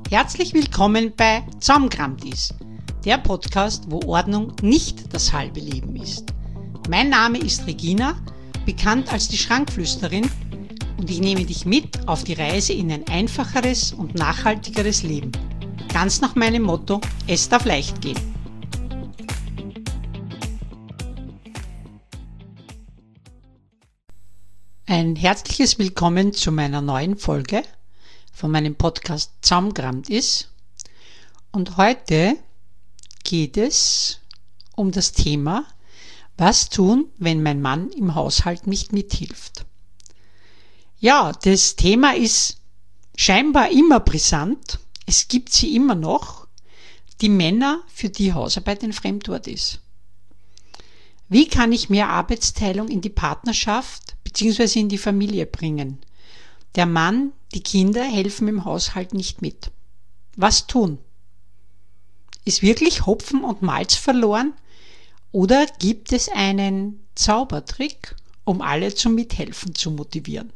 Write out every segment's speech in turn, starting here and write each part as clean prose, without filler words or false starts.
Herzlich willkommen bei Zusammengerammt ist, der Podcast, wo Ordnung nicht das halbe Leben ist. Mein Name ist Regina, bekannt als die Schrankflüsterin, und ich nehme dich mit auf die Reise in ein einfacheres und nachhaltigeres Leben. Ganz nach meinem Motto: Es darf leicht gehen. Ein herzliches Willkommen zu meiner neuen Folge von meinem Podcast Zusammengerammt ist. Und heute geht es um das Thema: Was tun, wenn mein Mann im Haushalt nicht mithilft? Ja, das Thema ist scheinbar immer brisant. Es gibt sie immer noch, die Männer, für die Hausarbeit ein Fremdwort ist. Wie kann ich mehr Arbeitsteilung in die Partnerschaft bzw. in die Familie bringen? Der Mann, die Kinder helfen im Haushalt nicht mit. Was tun? Ist wirklich Hopfen und Malz verloren? Oder gibt es einen Zaubertrick, um alle zum Mithelfen zu motivieren?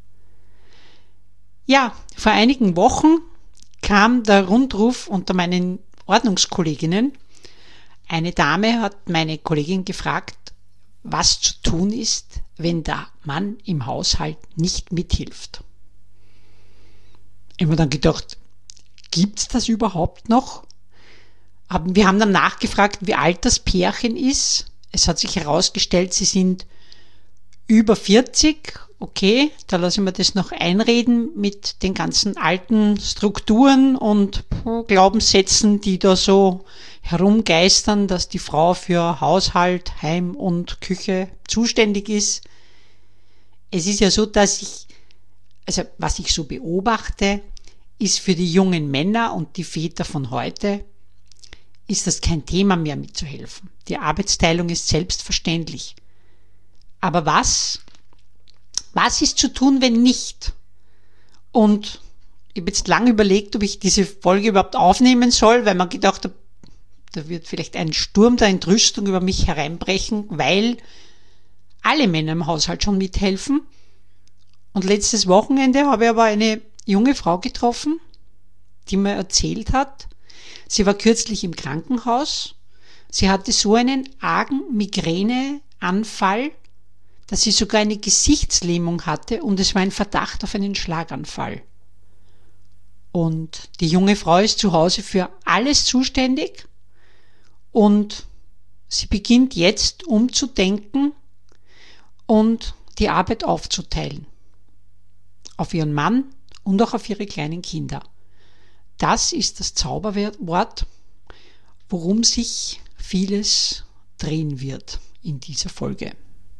Ja, vor einigen Wochen kam der Rundruf unter meinen Ordnungskolleginnen. Eine Dame hat meine Kollegin gefragt, was zu tun ist, wenn der Mann im Haushalt nicht mithilft. Ich habe mir dann gedacht, gibt es das überhaupt noch? Wir haben dann nachgefragt, wie alt das Pärchen ist. Es hat sich herausgestellt, sie sind über 40. Okay, da lasse ich mir das noch einreden mit den ganzen alten Strukturen und Glaubenssätzen, die da so herumgeistern, dass die Frau für Haushalt, Heim und Küche zuständig ist. Es ist ja so, dass was ich so beobachte, ist für die jungen Männer und die Väter von heute, ist das kein Thema mehr mitzuhelfen. Die Arbeitsteilung ist selbstverständlich. Aber was ist zu tun, wenn nicht? Und ich habe jetzt lange überlegt, ob ich diese Folge überhaupt aufnehmen soll, weil man gedacht hat, da wird vielleicht ein Sturm der Entrüstung über mich hereinbrechen, weil alle Männer im Haushalt schon mithelfen. Und letztes Wochenende habe ich aber eine junge Frau getroffen, die mir erzählt hat, sie war kürzlich im Krankenhaus, sie hatte so einen argen Migräneanfall, dass sie sogar eine Gesichtslähmung hatte und es war ein Verdacht auf einen Schlaganfall. Und die junge Frau ist zu Hause für alles zuständig und sie beginnt jetzt umzudenken und die Arbeit aufzuteilen. Auf ihren Mann und auch auf ihre kleinen Kinder. Das ist das Zauberwort, worum sich vieles drehen wird in dieser Folge.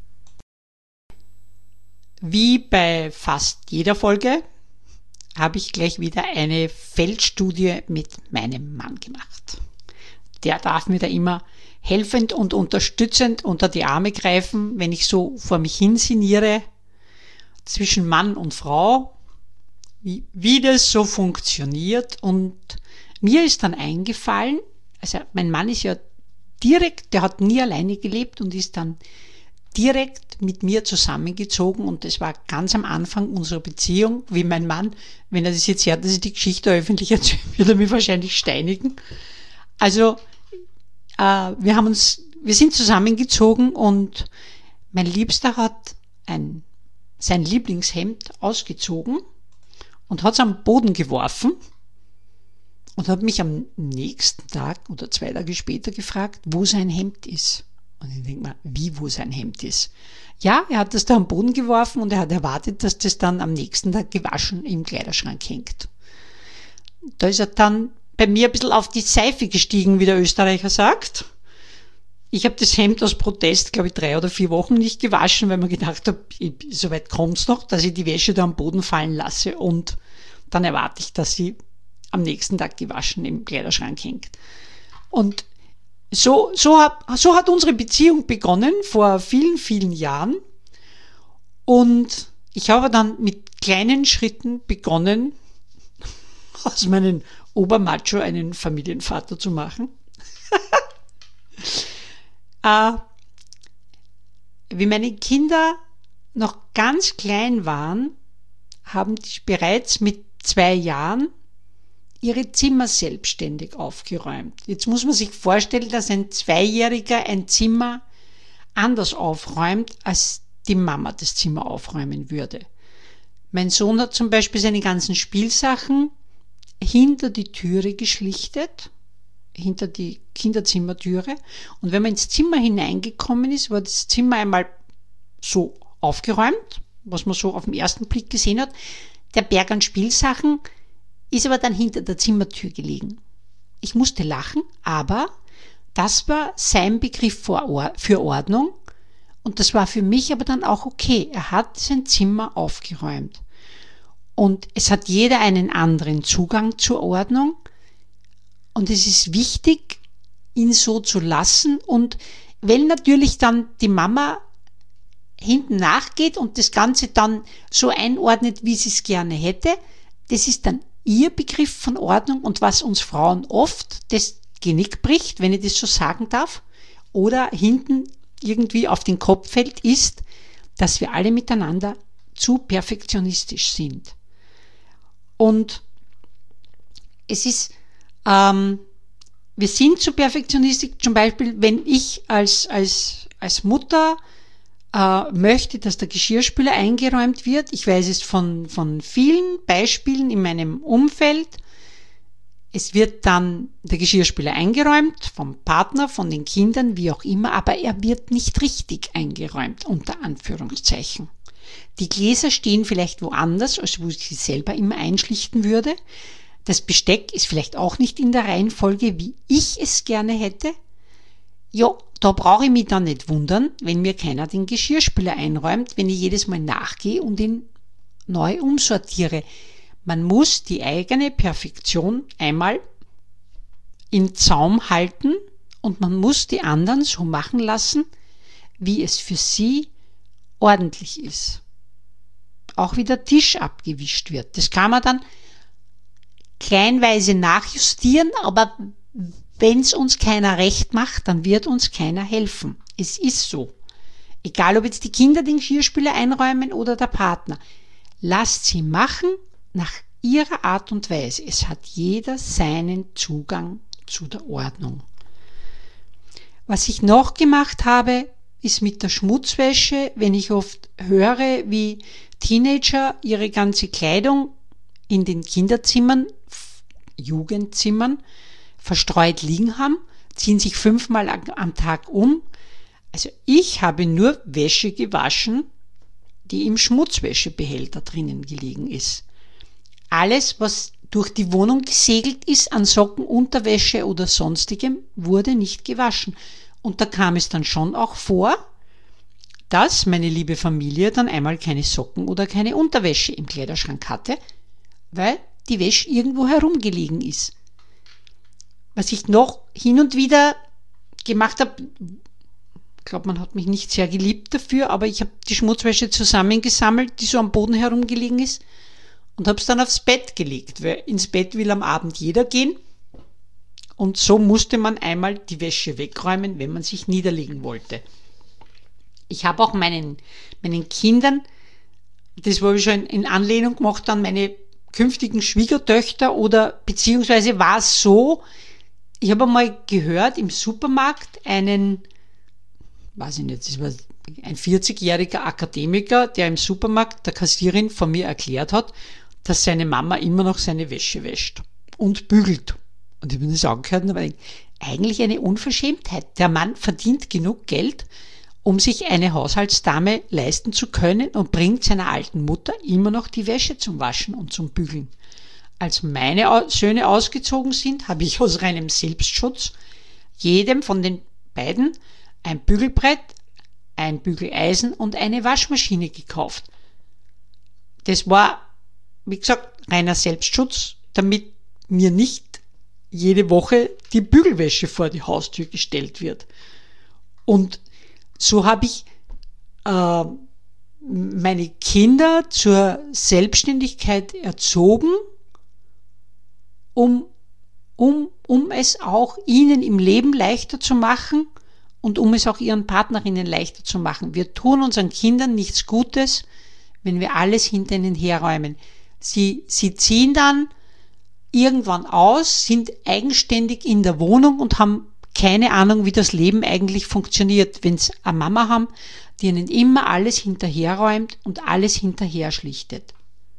Wie bei fast jeder Folge habe ich gleich wieder eine Feldstudie mit meinem Mann gemacht. Der darf mir da immer helfend und unterstützend unter die Arme greifen, wenn ich so vor mich hin sinniere zwischen Mann und Frau, wie das so funktioniert. Und mir ist dann eingefallen, also mein Mann ist ja direkt, der hat nie alleine gelebt und ist dann direkt mit mir zusammengezogen, und das war ganz am Anfang unserer Beziehung, wie mein Mann, wenn er das jetzt hört, dass ich die Geschichte öffentlich erzähle, wird er mich wahrscheinlich steinigen. Also wir sind zusammengezogen und mein Liebster hat sein Lieblingshemd ausgezogen und hat es am Boden geworfen und hat mich am nächsten Tag oder 2 Tage später gefragt, wo sein Hemd ist. Und ich denke mir, wo sein Hemd ist? Ja, er hat das da am Boden geworfen und er hat erwartet, dass das dann am nächsten Tag gewaschen im Kleiderschrank hängt. Da ist er dann bei mir ein bisschen auf die Seife gestiegen, wie der Österreicher sagt. Ich habe das Hemd aus Protest, glaube ich, 3 oder 4 Wochen nicht gewaschen, weil man gedacht habe, so weit kommt es noch, dass ich die Wäsche da am Boden fallen lasse und dann erwarte ich, dass sie am nächsten Tag gewaschen im Kleiderschrank hängt. Und so hat unsere Beziehung begonnen vor vielen, vielen Jahren. Und ich habe dann mit kleinen Schritten begonnen, aus meinem Obermacho einen Familienvater zu machen. Wie meine Kinder noch ganz klein waren, haben die bereits mit 2 Jahren ihre Zimmer selbstständig aufgeräumt. Jetzt muss man sich vorstellen, dass ein Zweijähriger ein Zimmer anders aufräumt, als die Mama das Zimmer aufräumen würde. Mein Sohn hat zum Beispiel seine ganzen Spielsachen hinter die Türe geschlichtet, hinter die Kinderzimmertüre. Und wenn man ins Zimmer hineingekommen ist, war das Zimmer einmal so aufgeräumt, was man so auf den ersten Blick gesehen hat. Der Berg an Spielsachen ist aber dann hinter der Zimmertür gelegen. Ich musste lachen, aber das war sein Begriff für Ordnung und das war für mich aber dann auch okay. Er hat sein Zimmer aufgeräumt. Und es hat jeder einen anderen Zugang zur Ordnung und es ist wichtig, ihn so zu lassen. Und wenn natürlich dann die Mama hinten nachgeht und das Ganze dann so einordnet, wie sie es gerne hätte, das ist dann ihr Begriff von Ordnung und was uns Frauen oft das Genick bricht, wenn ich das so sagen darf, oder hinten irgendwie auf den Kopf fällt, ist, dass wir alle miteinander zu perfektionistisch sind. Und es ist, wir sind zu perfektionistisch, zum Beispiel, wenn ich als Mutter möchte, dass der Geschirrspüler eingeräumt wird. Ich weiß es von vielen Beispielen in meinem Umfeld. Es wird dann der Geschirrspüler eingeräumt, vom Partner, von den Kindern, wie auch immer, aber er wird nicht richtig eingeräumt, unter Anführungszeichen. Die Gläser stehen vielleicht woanders, als wo ich sie selber immer einschlichten würde. Das Besteck ist vielleicht auch nicht in der Reihenfolge, wie ich es gerne hätte. Ja, da brauche ich mich dann nicht wundern, wenn mir keiner den Geschirrspüler einräumt, wenn ich jedes Mal nachgehe und ihn neu umsortiere. Man muss die eigene Perfektion einmal in Zaum halten und man muss die anderen so machen lassen, wie es für sie ordentlich ist. Auch wie der Tisch abgewischt wird. Das kann man dann kleinweise nachjustieren, aber wenn es uns keiner recht macht, dann wird uns keiner helfen. Es ist so. Egal, ob jetzt die Kinder den Geschirrspüler einräumen oder der Partner. Lasst sie machen nach ihrer Art und Weise. Es hat jeder seinen Zugang zu der Ordnung. Was ich noch gemacht habe, ist mit der Schmutzwäsche, wenn ich oft höre, wie Teenager ihre ganze Kleidung in den Kinderzimmern, Jugendzimmern, verstreut liegen haben, ziehen sich 5-mal am Tag um. Also ich habe nur Wäsche gewaschen, die im Schmutzwäschebehälter drinnen gelegen ist. Alles, was durch die Wohnung gesegelt ist an Socken, Unterwäsche oder sonstigem, wurde nicht gewaschen. Und da kam es dann schon auch vor, dass meine liebe Familie dann einmal keine Socken oder keine Unterwäsche im Kleiderschrank hatte, weil die Wäsche irgendwo herumgelegen ist. Was ich noch hin und wieder gemacht habe, ich glaube, man hat mich nicht sehr geliebt dafür, aber ich habe die Schmutzwäsche zusammengesammelt, die so am Boden herumgelegen ist, und habe es dann aufs Bett gelegt, weil ins Bett will am Abend jeder gehen. Und so musste man einmal die Wäsche wegräumen, wenn man sich niederlegen wollte. Ich habe auch meinen Kindern, das habe ich schon in Anlehnung gemacht an meine künftigen Schwiegertöchter, oder beziehungsweise war es so, ich habe einmal gehört im Supermarkt einen, weiß ich nicht, das war ein 40-jähriger Akademiker, der im Supermarkt der Kassierin von mir erklärt hat, dass seine Mama immer noch seine Wäsche wäscht und bügelt. Und ich habe mir das angehört und habe gedacht, eigentlich eine Unverschämtheit. Der Mann verdient genug Geld, um sich eine Haushaltsdame leisten zu können, und bringt seiner alten Mutter immer noch die Wäsche zum Waschen und zum Bügeln. Als meine Söhne ausgezogen sind, habe ich aus reinem Selbstschutz jedem von den beiden ein Bügelbrett, ein Bügeleisen und eine Waschmaschine gekauft. Das war, wie gesagt, reiner Selbstschutz, damit mir nicht jede Woche die Bügelwäsche vor die Haustür gestellt wird. Und so habe ich meine Kinder zur Selbstständigkeit erzogen, um es auch ihnen im Leben leichter zu machen und um es auch ihren Partnerinnen leichter zu machen. Wir tun unseren Kindern nichts Gutes, wenn wir alles hinter ihnen herräumen. Sie ziehen dann irgendwann aus, sind eigenständig in der Wohnung und haben keine Ahnung, wie das Leben eigentlich funktioniert, wenn sie eine Mama haben, die ihnen immer alles hinterherräumt und alles hinterher schlichtet.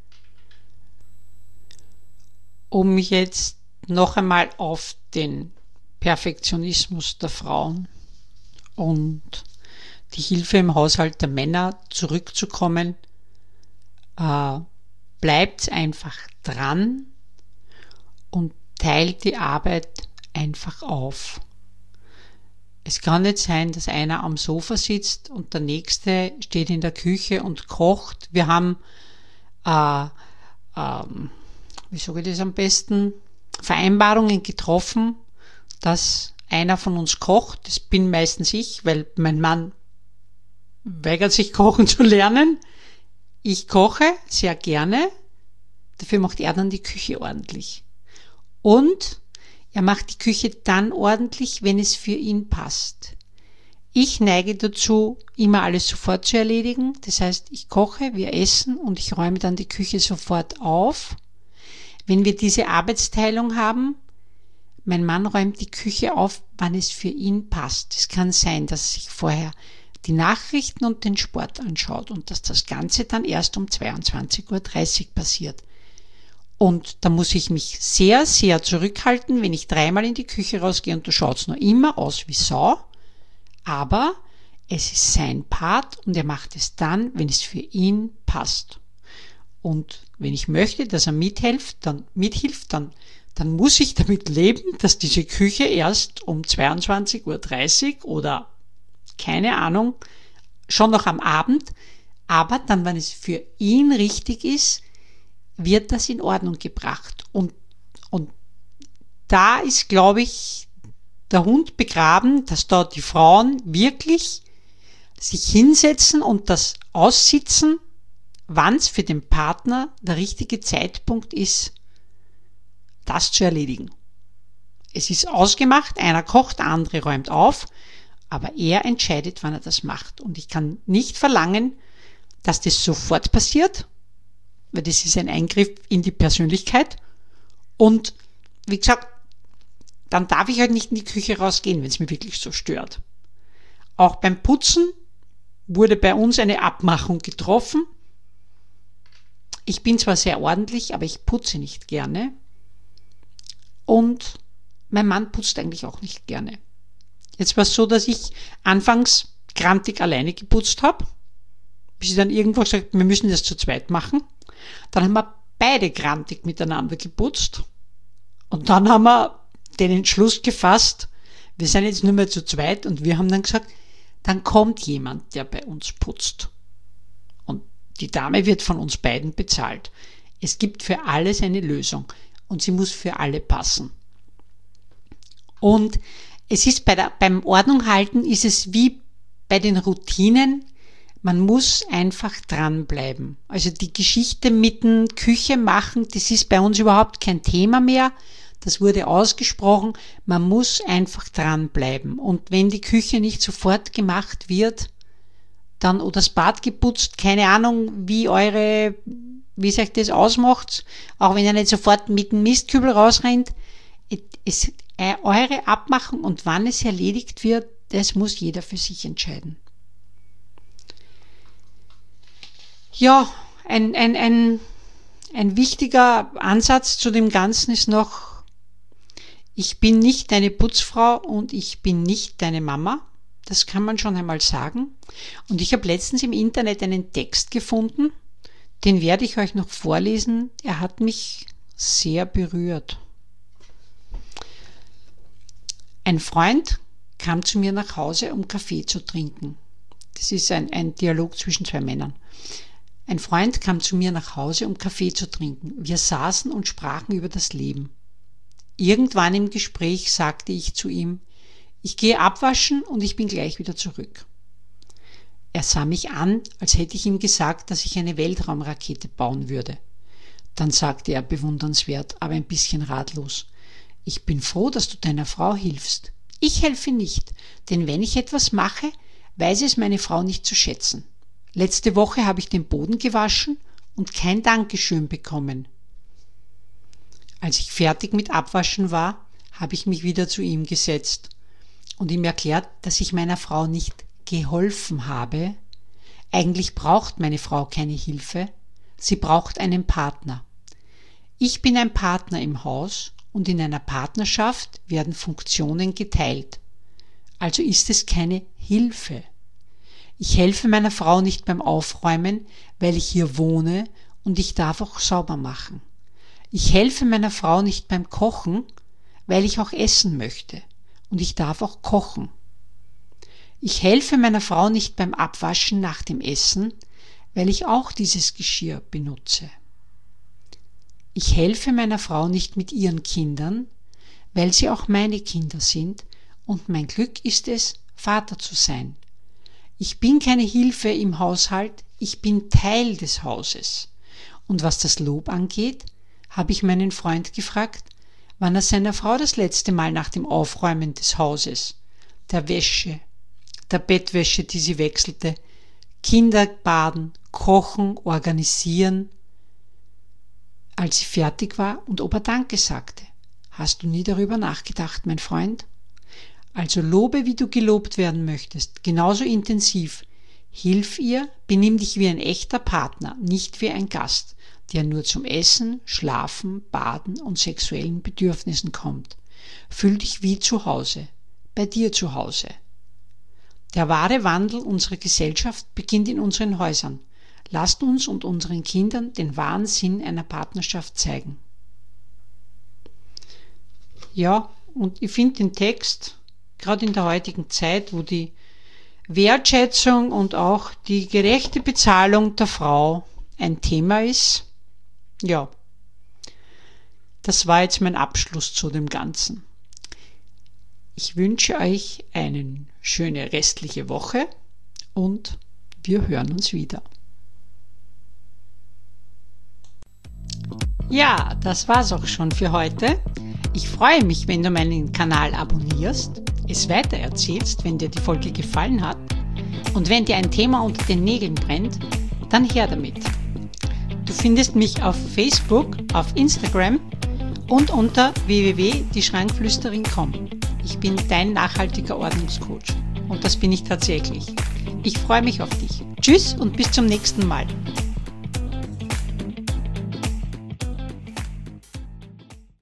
Um jetzt noch einmal auf den Perfektionismus der Frauen und die Hilfe im Haushalt der Männer zurückzukommen, bleibt einfach dran und teilt die Arbeit einfach auf. Es kann nicht sein, dass einer am Sofa sitzt und der nächste steht in der Küche und kocht. Wir haben, wie sage ich das am besten, Vereinbarungen getroffen, dass einer von uns kocht. Das bin meistens ich, weil mein Mann weigert sich, kochen zu lernen. Ich koche sehr gerne, dafür macht er dann die Küche ordentlich. Und er macht die Küche dann ordentlich, wenn es für ihn passt. Ich neige dazu, immer alles sofort zu erledigen. Das heißt, ich koche, wir essen und ich räume dann die Küche sofort auf. Wenn wir diese Arbeitsteilung haben, mein Mann räumt die Küche auf, wann es für ihn passt. Es kann sein, dass er sich vorher die Nachrichten und den Sport anschaut und dass das Ganze dann erst um 22:30 Uhr passiert. Und da muss ich mich sehr, sehr zurückhalten, wenn ich 3-mal in die Küche rausgehe und da schaut es noch immer aus wie Sau. Aber es ist sein Part und er macht es dann, wenn es für ihn passt. Und wenn ich möchte, dass er mithilft, dann muss ich damit leben, dass diese Küche erst um 22:30 Uhr oder keine Ahnung, schon noch am Abend, aber dann, wenn es für ihn richtig ist, wird das in Ordnung gebracht. Und da ist, glaube ich, der Hund begraben, dass da die Frauen wirklich sich hinsetzen und das aussitzen, wann es für den Partner der richtige Zeitpunkt ist, das zu erledigen. Es ist ausgemacht, einer kocht, der andere räumt auf, aber er entscheidet, wann er das macht. Und ich kann nicht verlangen, dass das sofort passiert, weil das ist ein Eingriff in die Persönlichkeit. Und wie gesagt, dann darf ich halt nicht in die Küche rausgehen, wenn es mich wirklich so stört. Auch beim Putzen wurde bei uns eine Abmachung getroffen. Ich bin zwar sehr ordentlich, aber ich putze nicht gerne. Und mein Mann putzt eigentlich auch nicht gerne. Jetzt war es so, dass ich anfangs grantig alleine geputzt habe, bis ich dann irgendwo gesagt habe, wir müssen das zu zweit machen. Dann haben wir beide grantig miteinander geputzt und dann haben wir den Entschluss gefasst, wir sind jetzt nur mehr zu zweit und wir haben dann gesagt, dann kommt jemand, der bei uns putzt. Und die Dame wird von uns beiden bezahlt. Es gibt für alles eine Lösung und sie muss für alle passen. Und es ist beim Ordnunghalten ist es wie bei den Routinen, man muss einfach dranbleiben. Also die Geschichte mit dem Küche machen, das ist bei uns überhaupt kein Thema mehr. Das wurde ausgesprochen, man muss einfach dranbleiben. Und wenn die Küche nicht sofort gemacht wird, dann oder das Bad geputzt, keine Ahnung, wie sich das ausmacht, auch wenn ihr nicht sofort mit dem Mistkübel rausrennt, eure Abmachung und wann es erledigt wird, das muss jeder für sich entscheiden. Ja, ein wichtiger Ansatz zu dem Ganzen ist noch, ich bin nicht deine Putzfrau und ich bin nicht deine Mama. Das kann man schon einmal sagen. Und ich habe letztens im Internet einen Text gefunden, den werde ich euch noch vorlesen. Er hat mich sehr berührt. Ein Freund kam zu mir nach Hause, um Kaffee zu trinken. Das ist ein Dialog zwischen zwei Männern. Ein Freund kam zu mir nach Hause, um Kaffee zu trinken. Wir saßen und sprachen über das Leben. Irgendwann im Gespräch sagte ich zu ihm, ich gehe abwaschen und ich bin gleich wieder zurück. Er sah mich an, als hätte ich ihm gesagt, dass ich eine Weltraumrakete bauen würde. Dann sagte er bewundernswert, aber ein bisschen ratlos, ich bin froh, dass du deiner Frau hilfst. Ich helfe nicht, denn wenn ich etwas mache, weiß es meine Frau nicht zu schätzen. Letzte Woche habe ich den Boden gewaschen und kein Dankeschön bekommen. Als ich fertig mit Abwaschen war, habe ich mich wieder zu ihm gesetzt und ihm erklärt, dass ich meiner Frau nicht geholfen habe. Eigentlich braucht meine Frau keine Hilfe, sie braucht einen Partner. Ich bin ein Partner im Haus und in einer Partnerschaft werden Funktionen geteilt. Also ist es keine Hilfe. Ich helfe meiner Frau nicht beim Aufräumen, weil ich hier wohne und ich darf auch sauber machen. Ich helfe meiner Frau nicht beim Kochen, weil ich auch essen möchte und ich darf auch kochen. Ich helfe meiner Frau nicht beim Abwaschen nach dem Essen, weil ich auch dieses Geschirr benutze. Ich helfe meiner Frau nicht mit ihren Kindern, weil sie auch meine Kinder sind und mein Glück ist es, Vater zu sein. Ich bin keine Hilfe im Haushalt, ich bin Teil des Hauses. Und was das Lob angeht, habe ich meinen Freund gefragt, wann er seiner Frau das letzte Mal nach dem Aufräumen des Hauses, der Wäsche, der Bettwäsche, die sie wechselte, Kinder baden, kochen, organisieren, als sie fertig war und ob er Danke sagte. Hast du nie darüber nachgedacht, mein Freund? Also lobe, wie du gelobt werden möchtest, genauso intensiv. Hilf ihr, benimm dich wie ein echter Partner, nicht wie ein Gast, der nur zum Essen, Schlafen, Baden und sexuellen Bedürfnissen kommt. Fühl dich wie zu Hause, bei dir zu Hause. Der wahre Wandel unserer Gesellschaft beginnt in unseren Häusern. Lasst uns und unseren Kindern den wahren Sinn einer Partnerschaft zeigen. Ja, und ich finde den Text, gerade in der heutigen Zeit, wo die Wertschätzung und auch die gerechte Bezahlung der Frau ein Thema ist, ja, das war jetzt mein Abschluss zu dem Ganzen. Ich wünsche euch eine schöne restliche Woche und wir hören uns wieder. Ja, das war's auch schon für heute. Ich freue mich, wenn du meinen Kanal abonnierst, es weitererzählst, wenn dir die Folge gefallen hat und wenn dir ein Thema unter den Nägeln brennt, dann her damit. Du findest mich auf Facebook, auf Instagram und unter www.dieschrankflüsterin.com. Ich bin dein nachhaltiger Ordnungscoach und das bin ich tatsächlich. Ich freue mich auf dich. Tschüss und bis zum nächsten Mal.